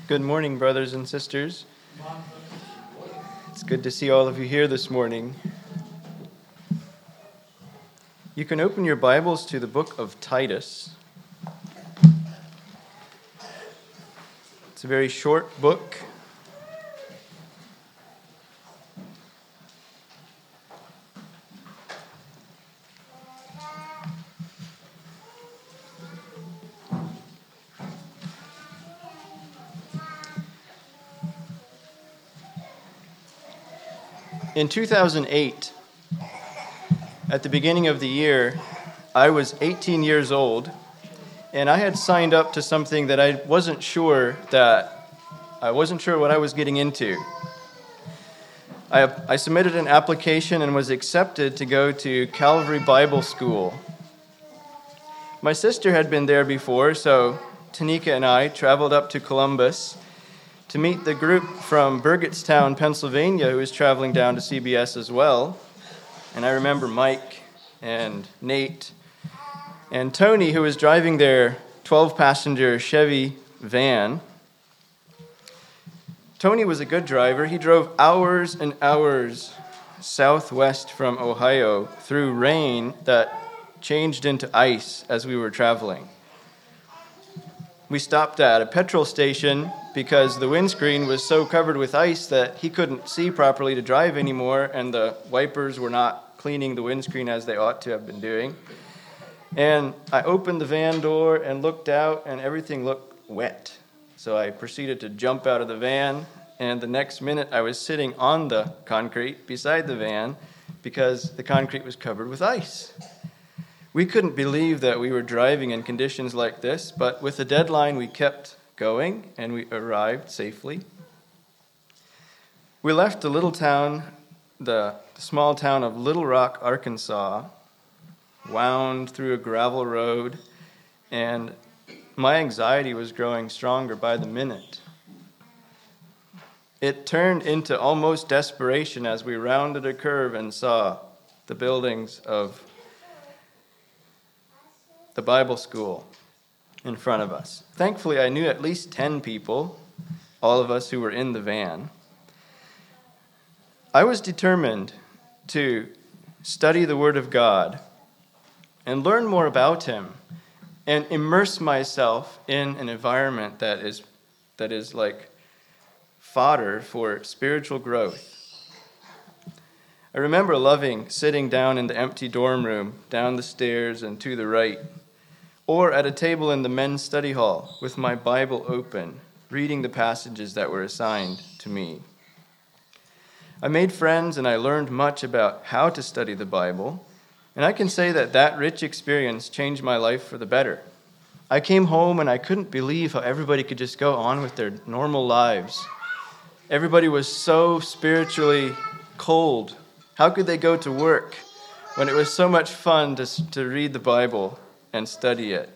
Good morning, brothers and sisters. It's good to see all of you here this morning. You can open your Bibles to the book of Titus. It's a very short book. In 2008, at the beginning of the year, I was 18 years old, and I had signed up to something that I wasn't sure what I was getting into. I submitted an application and was accepted to go to Calvary Bible School. My sister had been there before, so Tanika and I traveled up to Columbus to meet the group from Burgettstown, Pennsylvania, who was traveling down to CBS as well. And I remember Mike and Nate and Tony, who was driving their 12-passenger Chevy van. Tony was a good driver. He drove hours and hours southwest from Ohio through rain that changed into ice as we were traveling. We stopped at a petrol station because the windscreen was so covered with ice that he couldn't see properly to drive anymore, and the wipers were not cleaning the windscreen as they ought to have been doing. And I opened the van door and looked out, and everything looked wet. So I proceeded to jump out of the van, and the next minute I was sitting on the concrete beside the van because the concrete was covered with ice. We couldn't believe that we were driving in conditions like this, but with the deadline we kept going, and we arrived safely. We left the little town, the small town of Little Rock, Arkansas, wound through a gravel road, and my anxiety was growing stronger by the minute. It turned into almost desperation as we rounded a curve and saw the buildings of the Bible school in front of us. Thankfully, I knew at least 10 people, all of us who were in the van. I was determined to study the Word of God and learn more about Him and immerse myself in an environment that is like fodder for spiritual growth. I remember loving sitting down in the empty dorm room, down the stairs and to the right, or at a table in the men's study hall with my Bible open, reading the passages that were assigned to me. I made friends and I learned much about how to study the Bible, and I can say that rich experience changed my life for the better. I came home and I couldn't believe how everybody could just go on with their normal lives. Everybody was so spiritually cold. How could they go to work when it was so much fun to read the Bible and study it?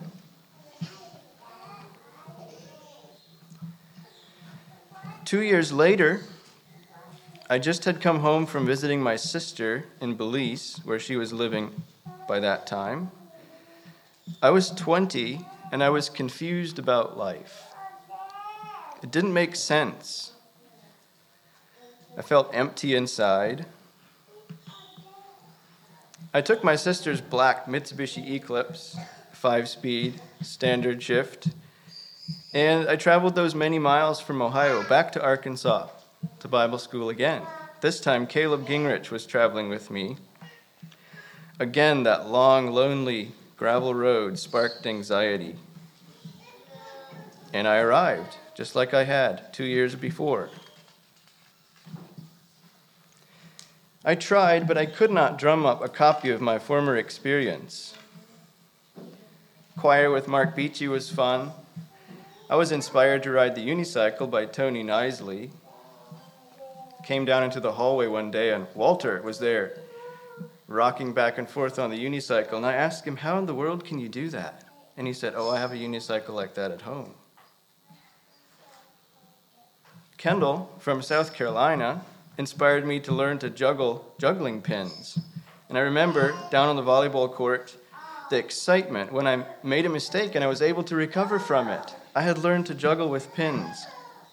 Two years later, I just had come home from visiting my sister in Belize, where she was living by that time. I was 20, and I was confused about life. It didn't make sense. I felt empty inside. I took my sister's black Mitsubishi Eclipse, 5-speed, standard shift, and I traveled those many miles from Ohio back to Arkansas to Bible school again. This time, Caleb Gingrich was traveling with me. Again, that long, lonely gravel road sparked anxiety. And I arrived, just like I had 2 years before. I tried, but I could not drum up a copy of my former experience. Choir with Mark Beachy was fun. I was inspired to ride the unicycle by Tony Nisley. Came down into the hallway one day, and Walter was there, rocking back and forth on the unicycle. And I asked him, how in the world can you do that? And he said, I have a unicycle like that at home. Kendall from South Carolina inspired me to learn to juggle juggling pins. And I remember down on the volleyball court, the excitement when I made a mistake and I was able to recover from it. I had learned to juggle with pins.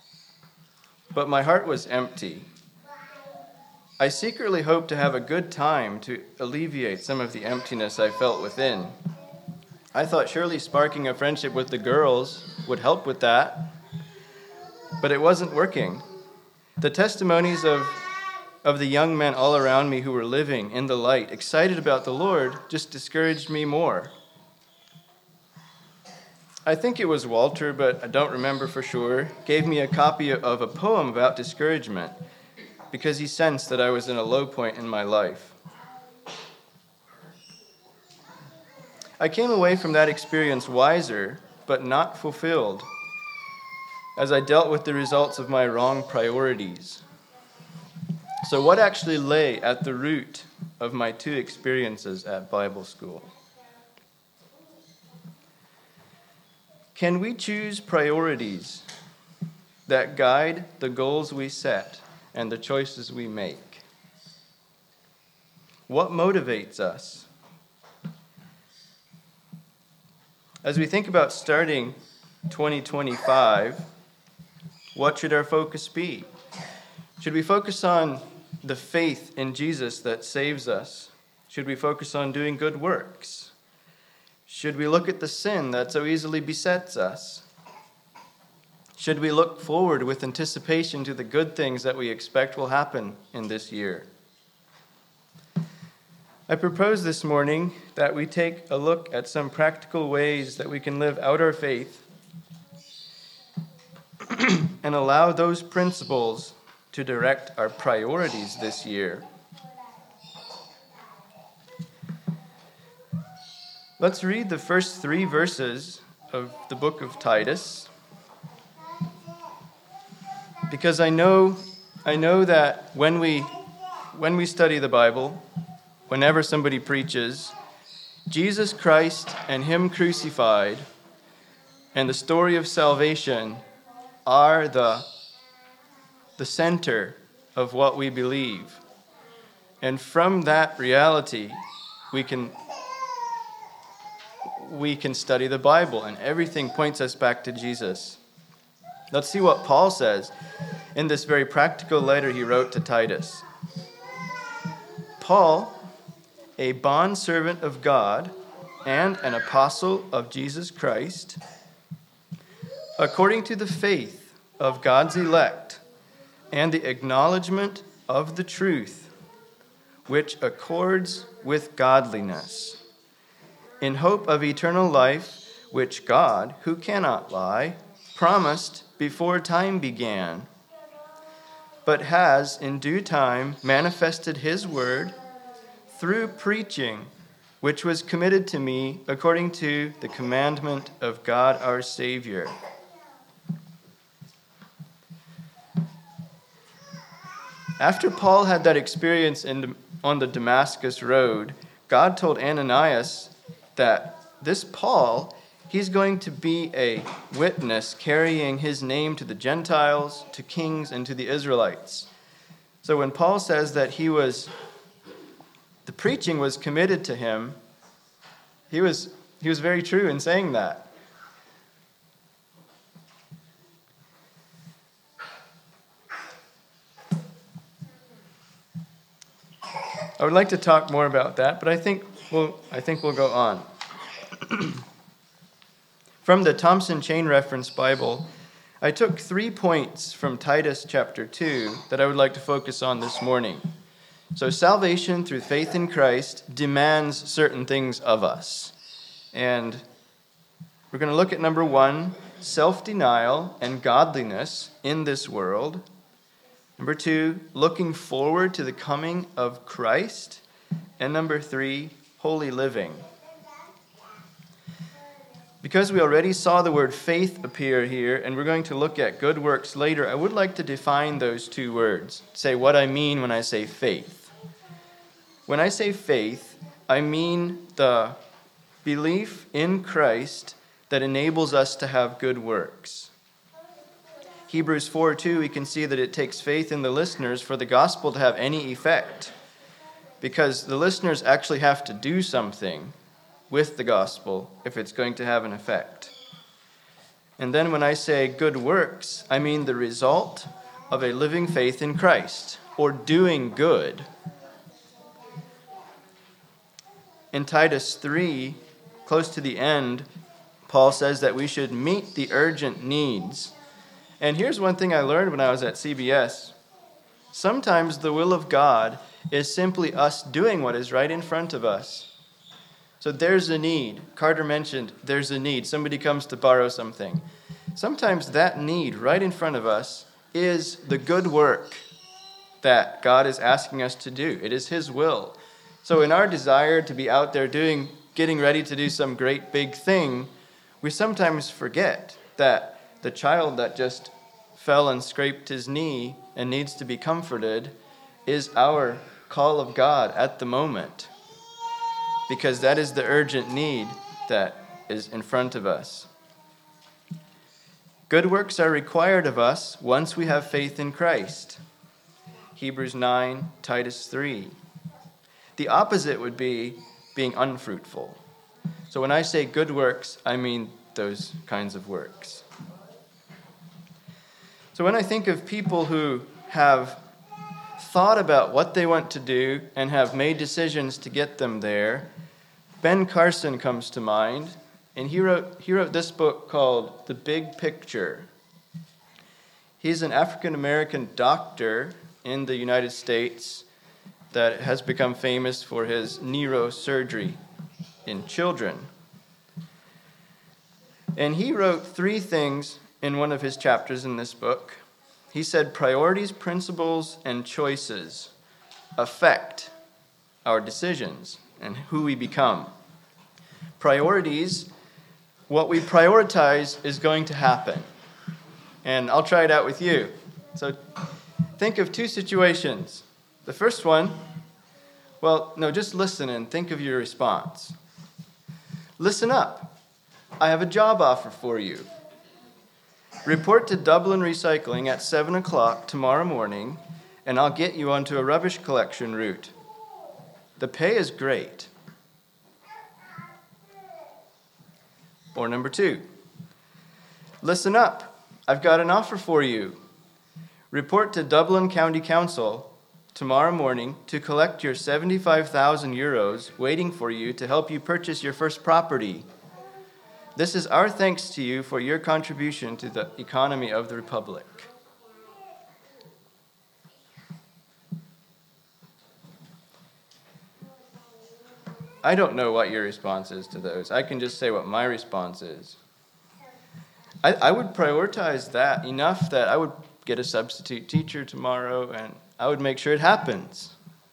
but my heart was empty. I secretly hoped to have a good time to alleviate some of the emptiness I felt within. I thought surely sparking a friendship with the girls would help with that, but it wasn't working. The testimonies of the young men all around me who were living in the light, excited about the Lord, just discouraged me more. I think it was Walter, but I don't remember for sure, gave me a copy of a poem about discouragement because he sensed that I was in a low point in my life. I came away from that experience wiser, but not fulfilled, as I dealt with the results of my wrong priorities. So what actually lay at the root of my two experiences at Bible school? Can we choose priorities that guide the goals we set and the choices we make? What motivates us? As we think about starting 2025, what should our focus be? Should we focus on the faith in Jesus that saves us? Should we focus on doing good works? Should we look at the sin that so easily besets us? Should we look forward with anticipation to the good things that we expect will happen in this year? I propose this morning that we take a look at some practical ways that we can live out our faith and allow those principles to direct our priorities this year. Let's read the first 3 verses of the book of Titus, because I know that when we study the Bible, whenever somebody preaches, Jesus Christ and Him crucified and the story of salvation are the center of what we believe. And from that reality, we can study the Bible, and everything points us back to Jesus. Let's see what Paul says in this very practical letter he wrote to Titus. Paul, a bondservant of God and an apostle of Jesus Christ, according to the faith of God's elect and the acknowledgement of the truth, which accords with godliness, in hope of eternal life, which God, who cannot lie, promised before time began, but has in due time manifested His word through preaching, which was committed to me according to the commandment of God our Savior. After Paul had that experience on the Damascus road, God told Ananias that this Paul, he's going to be a witness carrying his name to the Gentiles, to kings, and to the Israelites. So when Paul says that the preaching was committed to him, he was very true in saying that. I would like to talk more about that, but I think we'll go on. From the Thompson Chain Reference Bible, I took 3 points from Titus chapter 2 that I would like to focus on this morning. So salvation through faith in Christ demands certain things of us. And we're going to look at number 1, self-denial and godliness in this world. Number 2, looking forward to the coming of Christ. And number 3, holy living. Because we already saw the word faith appear here, and we're going to look at good works later, I would like to define those 2 words, say what I mean when I say faith. When I say faith, I mean the belief in Christ that enables us to have good works. Hebrews 4:2, we can see that it takes faith in the listeners for the gospel to have any effect, because the listeners actually have to do something with the gospel if it's going to have an effect. And then when I say good works, I mean the result of a living faith in Christ, or doing good. In Titus 3, close to the end, Paul says that we should meet the urgent needs. And here's one thing I learned when I was at CBS. Sometimes the will of God is simply us doing what is right in front of us. So there's a need. Carter mentioned there's a need. Somebody comes to borrow something. Sometimes that need right in front of us is the good work that God is asking us to do. It is His will. So in our desire to be out there getting ready to do some great big thing, we sometimes forget that the child that just fell and scraped his knee and needs to be comforted is our call of God at the moment, because that is the urgent need that is in front of us. Good works are required of us once we have faith in Christ. Hebrews 9, Titus 3. The opposite would be being unfruitful. So when I say good works, I mean those kinds of works. So when I think of people who have thought about what they want to do and have made decisions to get them there, Ben Carson comes to mind, and he wrote this book called The Big Picture. He's an African-American doctor in the United States that has become famous for his neurosurgery in children. And he wrote 3 things in one of his chapters in this book. He said priorities, principles, and choices affect our decisions and who we become. Priorities, what we prioritize is going to happen. And I'll try it out with you. So think of 2 situations. The first one, just listen and think of your response. Listen up. I have a job offer for you. Report to Dublin Recycling at 7 o'clock tomorrow morning, and I'll get you onto a rubbish collection route. The pay is great. Or number 2, listen up. I've got an offer for you. Report to Dublin County Council tomorrow morning to collect your 75,000 euros waiting for you to help you purchase your first property. This is our thanks to you for your contribution to the economy of the Republic. I don't know what your response is to those. I can just say what my response is. I would prioritize that enough that I would get a substitute teacher tomorrow, and I would make sure it happens.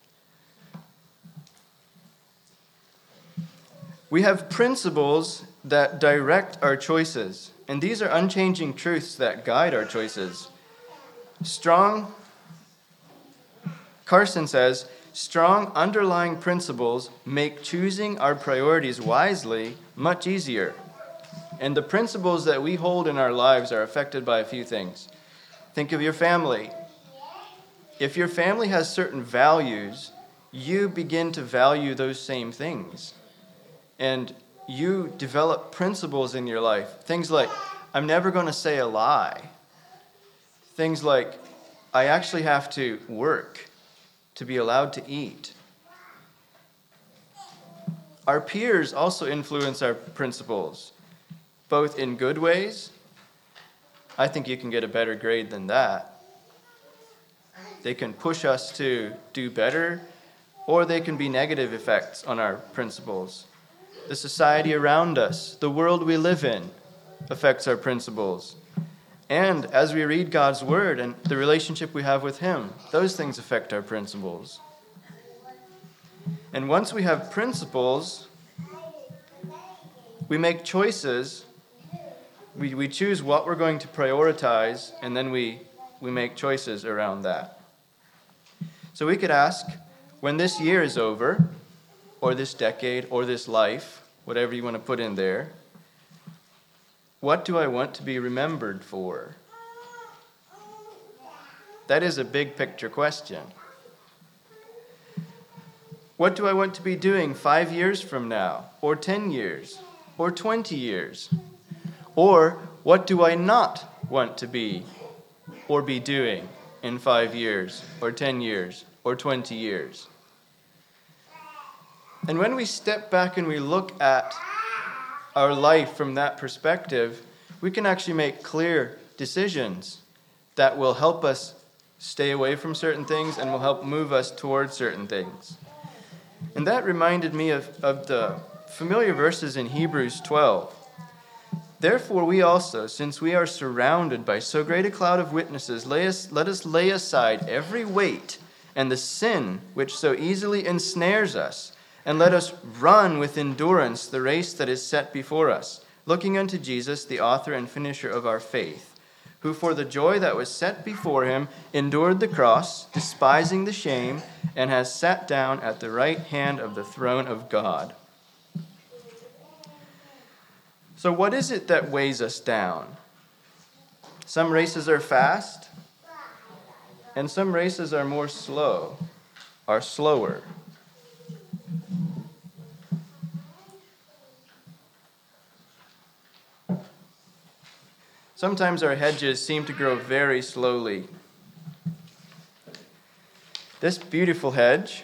We have principles that direct our choices, and these are unchanging truths that guide our choices. Carson says, strong underlying principles make choosing our priorities wisely much easier. And the principles that we hold in our lives are affected by a few things. Think of your family. If your family has certain values, you begin to value those same things. And you develop principles in your life. Things like, I'm never going to say a lie. Things like, I actually have to work to be allowed to eat. Our peers also influence our principles, both in good ways. I think you can get a better grade than that. They can push us to do better, or they can be negative effects on our principles. The society around us, the world we live in, affects our principles. And as we read God's word and the relationship we have with Him, those things affect our principles. And once we have principles, we make choices. We choose what we're going to prioritize, and then we make choices around that. So we could ask, when this year is over, or this decade, or this life, whatever you want to put in there, what do I want to be remembered for? That is a big picture question. What do I want to be doing 5 years from now, or 10 years, or 20 years? Or what do I not want to be or be doing in 5 years, or 10 years, or 20 years? And when we step back and we look at our life from that perspective, we can actually make clear decisions that will help us stay away from certain things and will help move us towards certain things. And that reminded me of the familiar verses in Hebrews 12. Therefore we also, since we are surrounded by so great a cloud of witnesses, let us lay aside every weight and the sin which so easily ensnares us, and let us run with endurance the race that is set before us, looking unto Jesus, the author and finisher of our faith, who for the joy that was set before him endured the cross, despising the shame, and has sat down at the right hand of the throne of God. So what is it that weighs us down? Some races are fast, and some races are slower. Sometimes our hedges seem to grow very slowly. This beautiful hedge,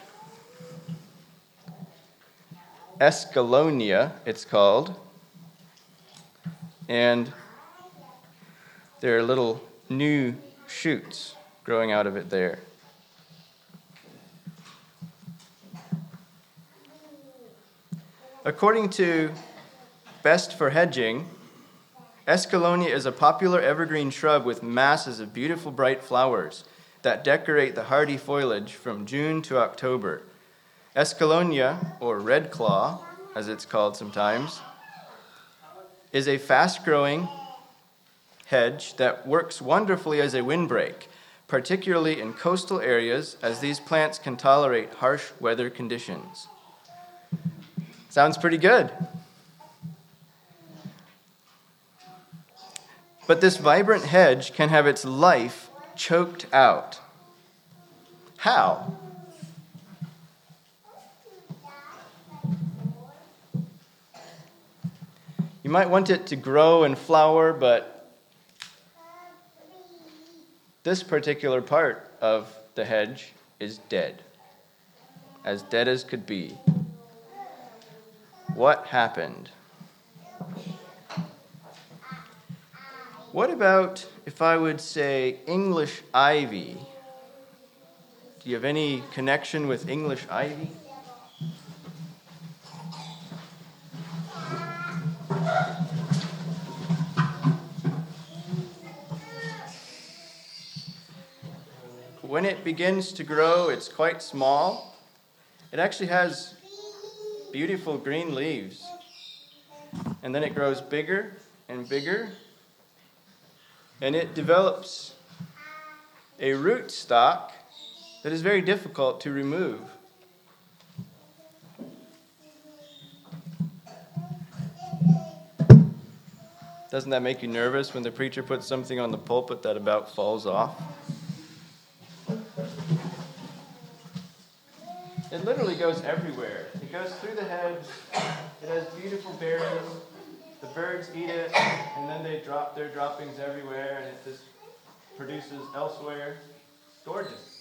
Escallonia, it's called, and there are little new shoots growing out of it there. According to Best for Hedging, Escallonia is a popular evergreen shrub with masses of beautiful bright flowers that decorate the hardy foliage from June to October. Escallonia, or red claw, as it's called sometimes, is a fast-growing hedge that works wonderfully as a windbreak, particularly in coastal areas, as these plants can tolerate harsh weather conditions. Sounds pretty good. But this vibrant hedge can have its life choked out. How? You might want it to grow and flower, but this particular part of the hedge is dead, as dead as could be. What happened? What about if I would say English ivy? Do you have any connection with English ivy? When it begins to grow, it's quite small. It actually has beautiful green leaves. And then it grows bigger and bigger. And it develops a root stock that is very difficult to remove. Doesn't that make you nervous when the preacher puts something on the pulpit that about falls off? It literally goes everywhere. It goes through the hedge. It has beautiful berries. The birds eat it, and then they drop their droppings everywhere, and it just produces elsewhere. It's gorgeous.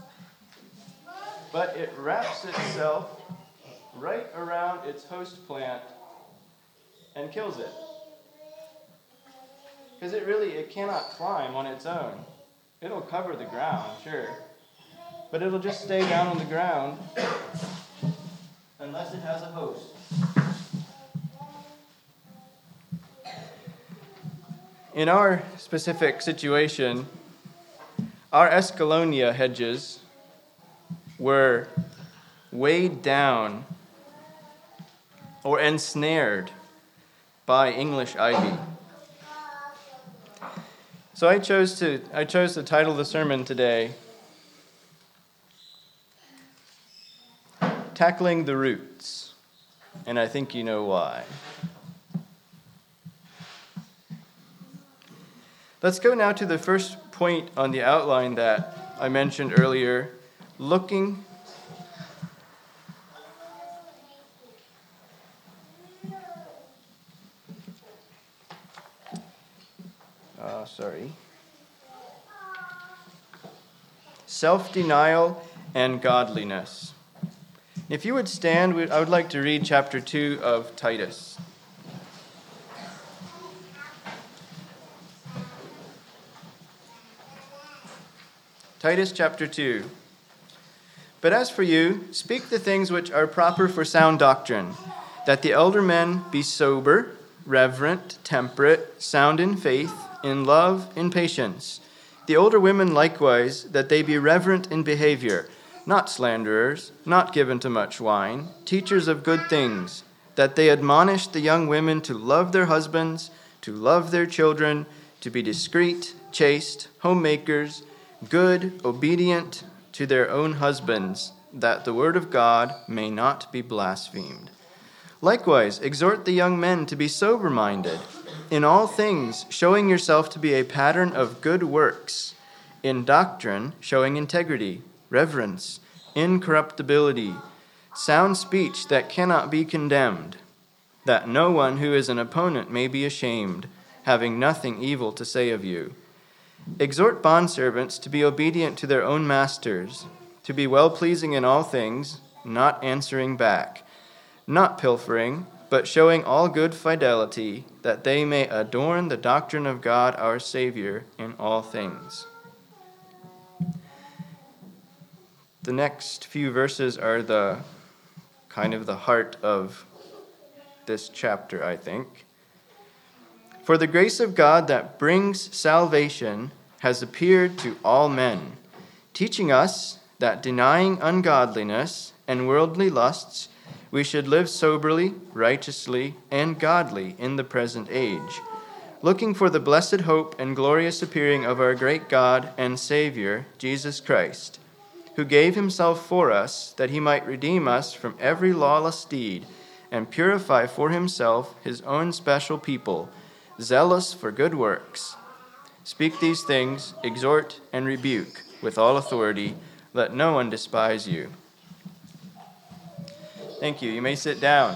But it wraps itself right around its host plant and kills it. Because it cannot climb on its own. It'll cover the ground, sure. But it'll just stay down on the ground unless it has a host. In our specific situation, our Escallonia hedges were weighed down or ensnared by English ivy. So I chose to title the sermon today, Tackling the Roots, and I think you know why. Let's go now to the first point on the outline that I mentioned earlier, looking self-denial, and godliness. If you would stand, I would like to read chapter 2 of Titus. Titus chapter 2. But as for you, speak the things which are proper for sound doctrine, that the elder men be sober, reverent, temperate, sound in faith, in love, in patience. The older women likewise, that they be reverent in behavior, not slanderers, not given to much wine, teachers of good things, that they admonish the young women to love their husbands, to love their children, to be discreet, chaste, homemakers, good, obedient to their own husbands, that the word of God may not be blasphemed. Likewise, exhort the young men to be sober-minded, in all things showing yourself to be a pattern of good works, in doctrine showing integrity, reverence, incorruptibility, sound speech that cannot be condemned, that no one who is an opponent may be ashamed, having nothing evil to say of you. Exhort bondservants to be obedient to their own masters, to be well-pleasing in all things, not answering back, not pilfering, but showing all good fidelity, that they may adorn the doctrine of God our Savior in all things. The next few verses are the heart of this chapter, I think. For the grace of God that brings salvation has appeared to all men, teaching us that denying ungodliness and worldly lusts, we should live soberly, righteously, and godly in the present age, looking for the blessed hope and glorious appearing of our great God and Savior, Jesus Christ, who gave himself for us, that he might redeem us from every lawless deed and purify for himself his own special people, zealous for good works. Speak these things, exhort and rebuke with all authority. Let no one despise you. Thank you. You may sit down.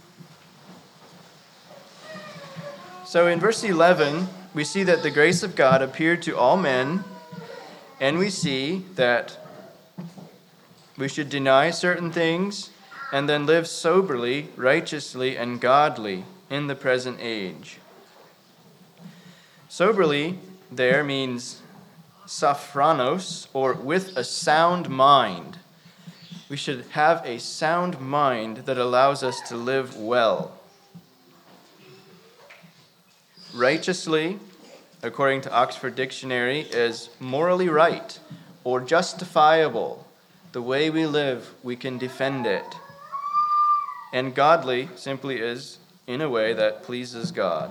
So in verse 11, we see that the grace of God appeared to all men, and we see that we should deny certain things and then live soberly, righteously, and godly in the present age. Soberly there means sophronos, or with a sound mind. We should have a sound mind that allows us to live well. Righteously, according to Oxford Dictionary, is morally right or justifiable. The way we live, we can defend it. And godly simply is in a way that pleases God.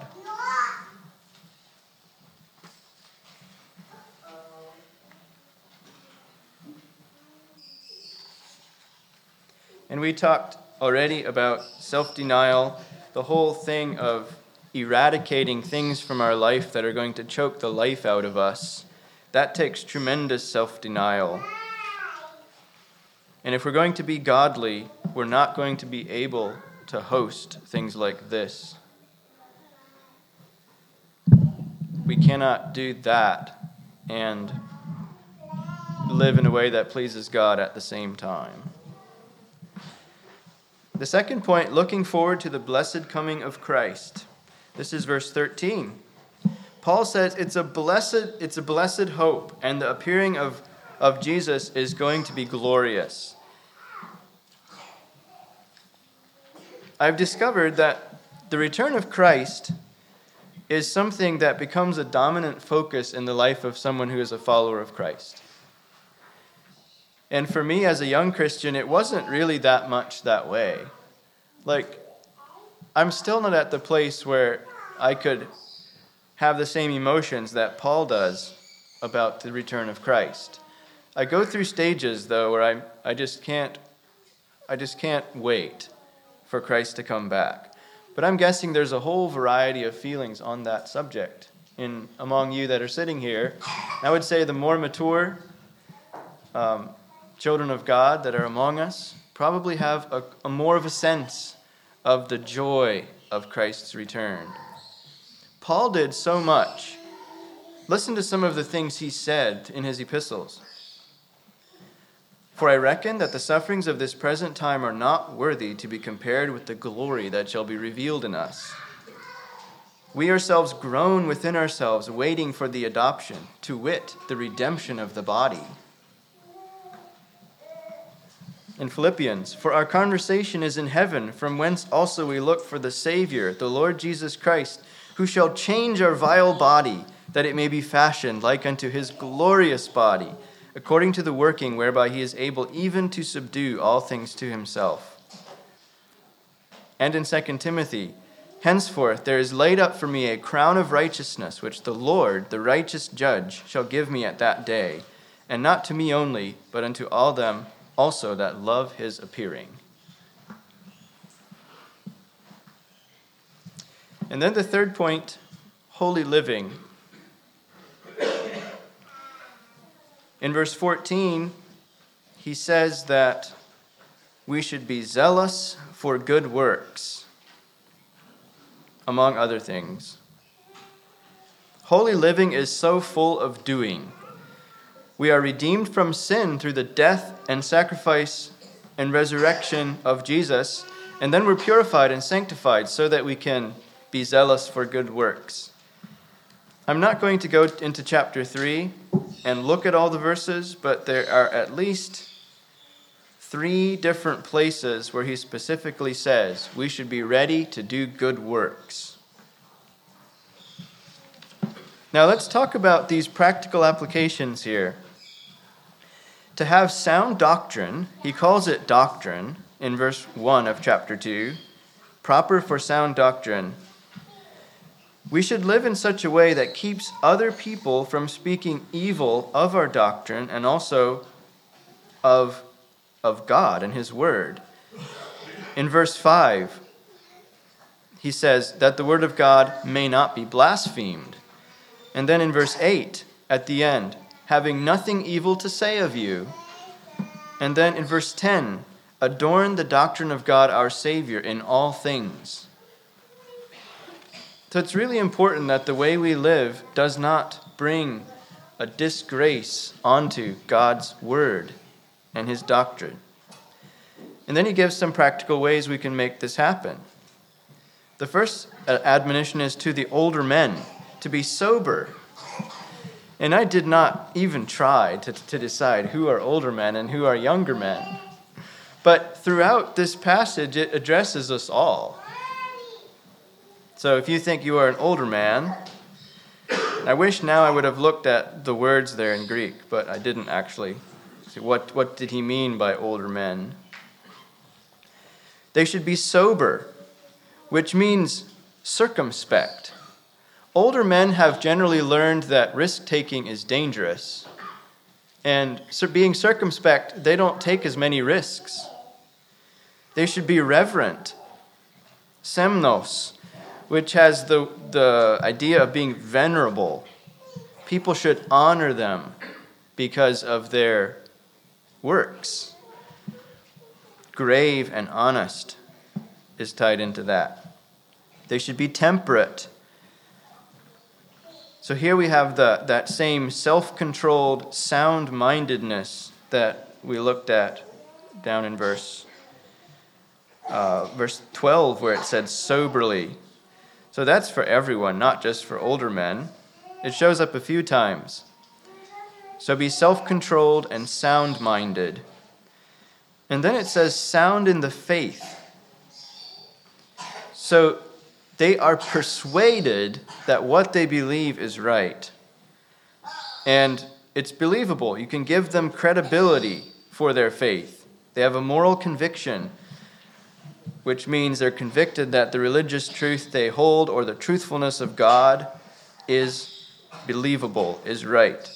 And we talked already about self-denial, the whole thing of eradicating things from our life that are going to choke the life out of us. That takes tremendous self-denial. And if we're going to be godly, we're not going to be able to host things like this. We cannot do that and live in a way that pleases God at the same time. The second point, looking forward to the blessed coming of Christ. This is verse 13. Paul says it's a blessed hope, and the appearing of Jesus is going to be glorious. I've discovered that the return of Christ is something that becomes a dominant focus in the life of someone who is a follower of Christ. And for me as a young Christian, it wasn't really that much that way. I'm still not at the place where I could have the same emotions that Paul does about the return of Christ. I go through stages, though, where I just can't wait for Christ to come back. But I'm guessing there's a whole variety of feelings on that subject among you that are sitting here. I would say the more mature children of God that are among us probably have a more of a sense of the joy of Christ's return. Paul did so much. Listen to some of the things he said in his epistles. For I reckon that the sufferings of this present time are not worthy to be compared with the glory that shall be revealed in us. We ourselves groan within ourselves, waiting for the adoption, to wit, the redemption of the body. In Philippians, for our conversation is in heaven, from whence also we look for the Savior, the Lord Jesus Christ, who shall change our vile body, that it may be fashioned like unto his glorious body, according to the working whereby he is able even to subdue all things to himself. And in 2 Timothy, henceforth there is laid up for me a crown of righteousness, which the Lord, the righteous judge, shall give me at that day, and not to me only, but unto all them also that love his appearing. And then the third point, holy living. In verse 14, he says that we should be zealous for good works, among other things. Holy living is so full of doing. We are redeemed from sin through the death and sacrifice and resurrection of Jesus, and then we're purified and sanctified so that we can be zealous for good works. I'm not going to go into chapter 3 and look at all the verses, but there are at least 3 different places where he specifically says we should be ready to do good works. Now let's talk about these practical applications here. To have sound doctrine, he calls it doctrine in verse 1 of chapter 2, proper for sound doctrine. We should live in such a way that keeps other people from speaking evil of our doctrine and also of God and his word. In verse 5, he says that the word of God may not be blasphemed. And then in verse 8, at the end, having nothing evil to say of you. And then in verse 10, adorn the doctrine of God our Savior in all things. So it's really important that the way we live does not bring a disgrace onto God's word and his doctrine. And then he gives some practical ways we can make this happen. The first admonition is to the older men, to be sober. And I did not even try to decide who are older men and who are younger men. But throughout this passage, it addresses us all. So if you think you are an older man, I wish now I would have looked at the words there in Greek, but I didn't actually. See, what did he mean by older men? They should be sober, which means circumspect. Older men have generally learned that risk-taking is dangerous. And being circumspect, they don't take as many risks. They should be reverent. Semnos, which has the idea of being venerable. People should honor them because of their works. Grave and honest is tied into that. They should be temperate. So here we have that same self-controlled, sound-mindedness that we looked at down in verse 12, where it said soberly. So that's for everyone, not just for older men. It shows up a few times. So be self-controlled and sound-minded. And then it says sound in the faith. So they are persuaded that what they believe is right. And it's believable. You can give them credibility for their faith. They have a moral conviction, which means they're convicted that the religious truth they hold or the truthfulness of God is believable, is right.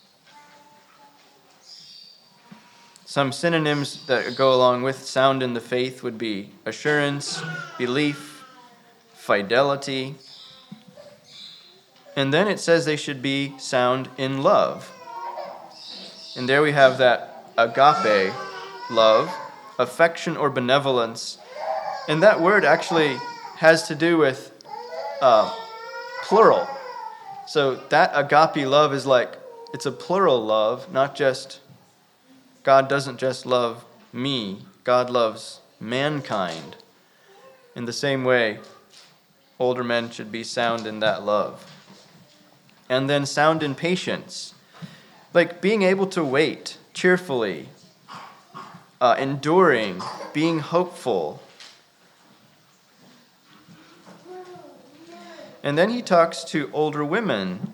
Some synonyms that go along with sound in the faith would be assurance, belief, fidelity. And then it says they should be sound in love. And there we have that agape love, affection or benevolence. And that word actually has to do with plural. So that agape love is like, it's a plural love, not just God doesn't just love me, God loves mankind. In the same way, older men should be sound in that love. And then sound in patience, like being able to wait cheerfully, enduring, being hopeful. And then he talks to older women.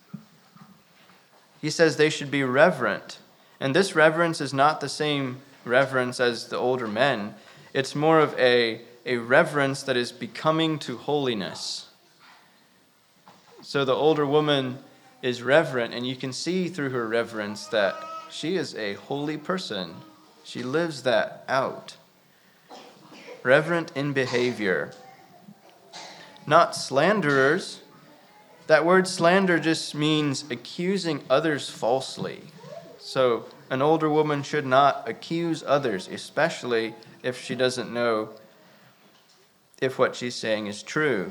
He says they should be reverent. And this reverence is not the same reverence as the older men. It's more of a reverence that is becoming to holiness. So the older woman is reverent, and you can see through her reverence that she is a holy person. She lives that out. Reverent in behavior. Not slanderers. That word slander just means accusing others falsely. So an older woman should not accuse others, especially if she doesn't know if what she's saying is true.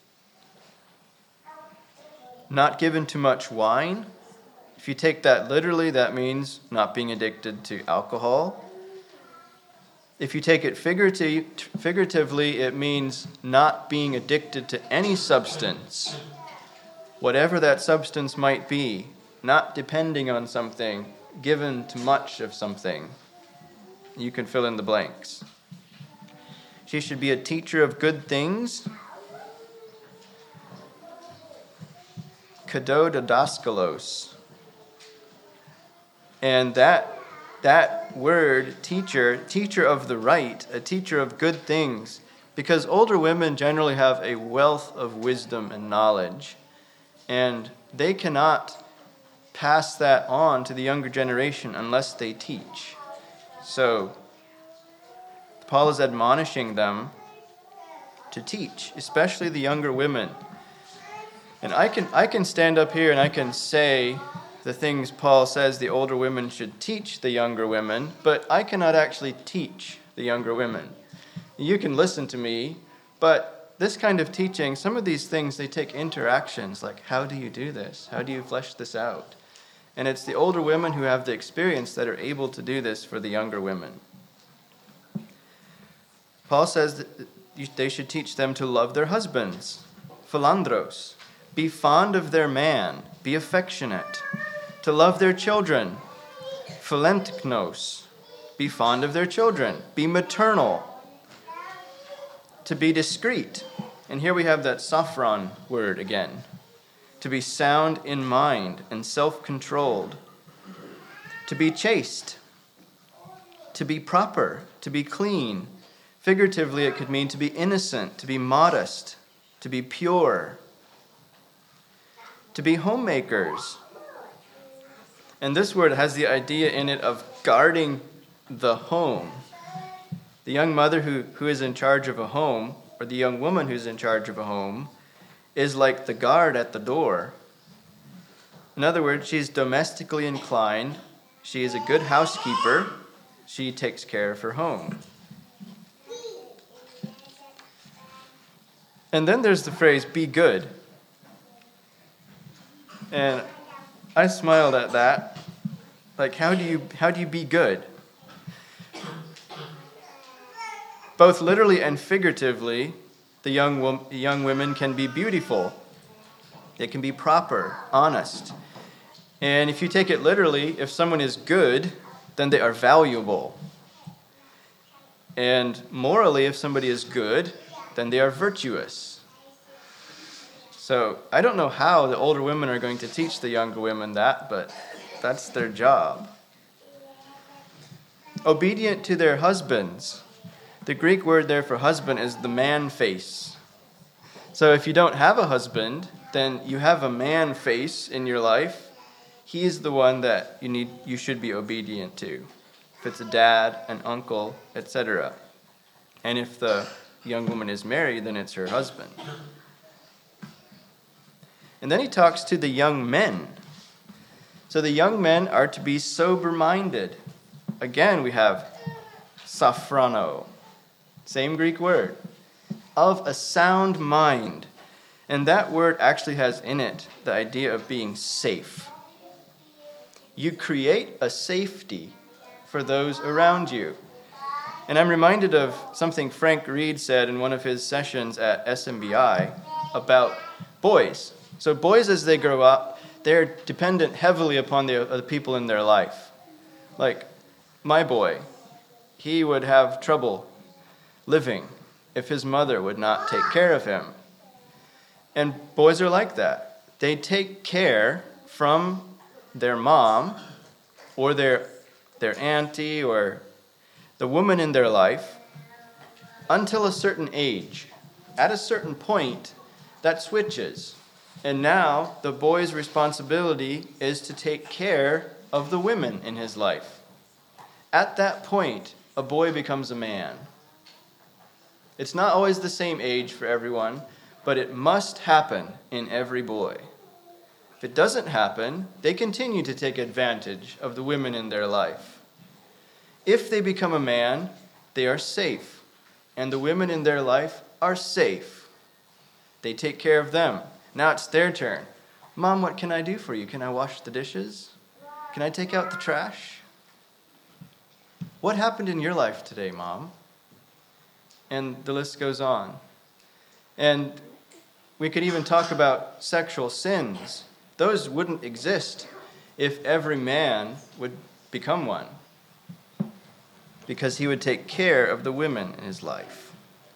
Not given to much wine. If you take that literally, that means not being addicted to alcohol. If you take it figuratively, it means not being addicted to any substance, whatever that substance might be, not depending on something, given to much of something. You can fill in the blanks. She should be a teacher of good things. Kado-didaskalos. And that word, teacher of the right, a teacher of good things, because older women generally have a wealth of wisdom and knowledge, and they cannot pass that on to the younger generation unless they teach. So Paul is admonishing them to teach, especially the younger women. And I can stand up here and I can say the things Paul says the older women should teach the younger women, but I cannot actually teach the younger women. You can listen to me, but this kind of teaching, some of these things, they take interactions, like how do you do this? How do you flesh this out? And it's the older women who have the experience that are able to do this for the younger women. Paul says that they should teach them to love their husbands, philandros, be fond of their man, be affectionate, to love their children, philentknos, be fond of their children, be maternal, to be discreet. And here we have that sophron word again. To be sound in mind and self-controlled, to be chaste, to be proper, to be clean. Figuratively, it could mean to be innocent, to be modest, to be pure, to be homemakers. And this word has the idea in it of guarding the home. The young mother who is in charge of a home, or the young woman who's in charge of a home, is like the guard at the door. In other words, she's domestically inclined. She is a good housekeeper. She takes care of her home. And then there's the phrase, be good. And I smiled at that. Like, how do you be good? Both literally and figuratively, the young women can be beautiful. They can be proper, honest. And if you take it literally, if someone is good, then they are valuable. And morally, if somebody is good, then they are virtuous. So I don't know how the older women are going to teach the younger women that, but that's their job. Obedient to their husbands. The Greek word there for husband is the man face. So if you don't have a husband, then you have a man face in your life. He is the one that you should be obedient to. If it's a dad, an uncle, etc. And if the young woman is married, then it's her husband. And then he talks to the young men. So the young men are to be sober-minded. Again, we have sophrano, same Greek word, of a sound mind. And that word actually has in it the idea of being safe. You create a safety for those around you. And I'm reminded of something Frank Reed said in one of his sessions at SMBI about boys. So boys, as they grow up, they're dependent heavily upon the people in their life. Like my boy, he would have trouble living if his mother would not take care of him. And boys are like that. They take care from their mom or their auntie or the woman in their life until a certain age. At a certain point, that switches. And now the boy's responsibility is to take care of the women in his life. At that point, a boy becomes a man. It's not always the same age for everyone, but it must happen in every boy. If it doesn't happen, they continue to take advantage of the women in their life. If they become a man, they are safe, and the women in their life are safe. They take care of them. Now it's their turn. Mom, what can I do for you? Can I wash the dishes? Can I take out the trash? What happened in your life today, Mom? And the list goes on. And we could even talk about sexual sins. Those wouldn't exist if every man would become one, because he would take care of the women in his life.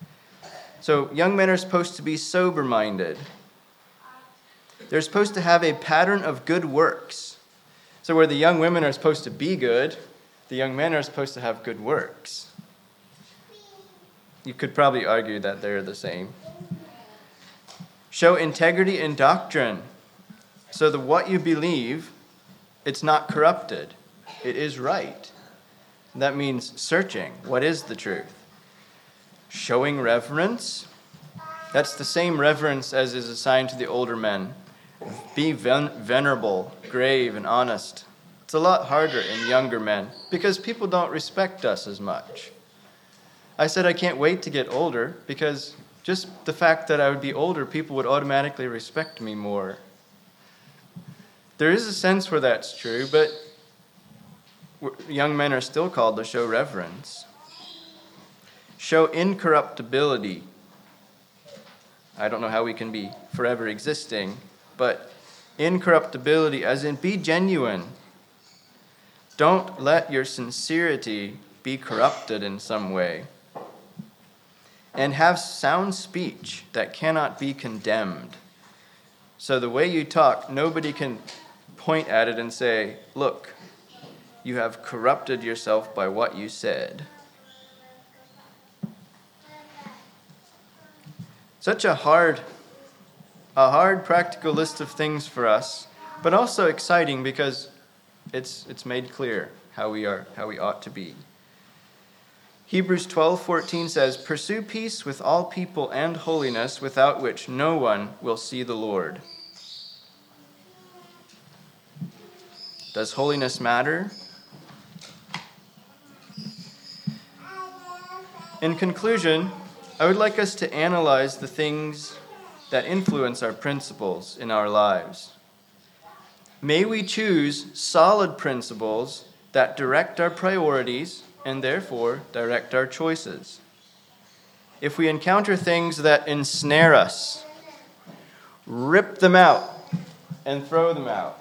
So young men are supposed to be sober-minded. They're supposed to have a pattern of good works. So where the young women are supposed to be good, the young men are supposed to have good works. You could probably argue that they're the same. Show integrity in doctrine, so that what you believe, it's not corrupted. It is right. That means searching. What is the truth? Showing reverence. That's the same reverence as is assigned to the older men. Be venerable, grave, and honest. It's a lot harder in younger men because people don't respect us as much. I said I can't wait to get older because just the fact that I would be older, people would automatically respect me more. There is a sense where that's true, but young men are still called to show reverence. Show incorruptibility. I don't know how we can be forever existing, but incorruptibility as in be genuine. Don't let your sincerity be corrupted in some way. And have sound speech that cannot be condemned. So the way you talk, nobody can point at it and say, look, you have corrupted yourself by what you said. Such a hard practical list of things for us, but also exciting because it's made clear how we ought to be. Hebrews 12:14 says, "Pursue peace with all people and holiness, without which no one will see the Lord." Does holiness matter? In conclusion, I would like us to analyze the things that influence our principles in our lives. May we choose solid principles that direct our priorities and therefore direct our choices. If we encounter things that ensnare us, rip them out and throw them out.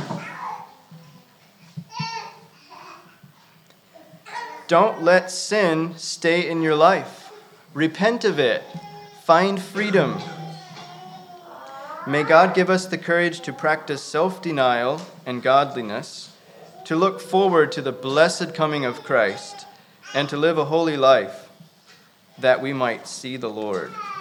Don't let sin stay in your life. Repent of it. Find freedom. May God give us the courage to practice self-denial and godliness, to look forward to the blessed coming of Christ, and to live a holy life that we might see the Lord.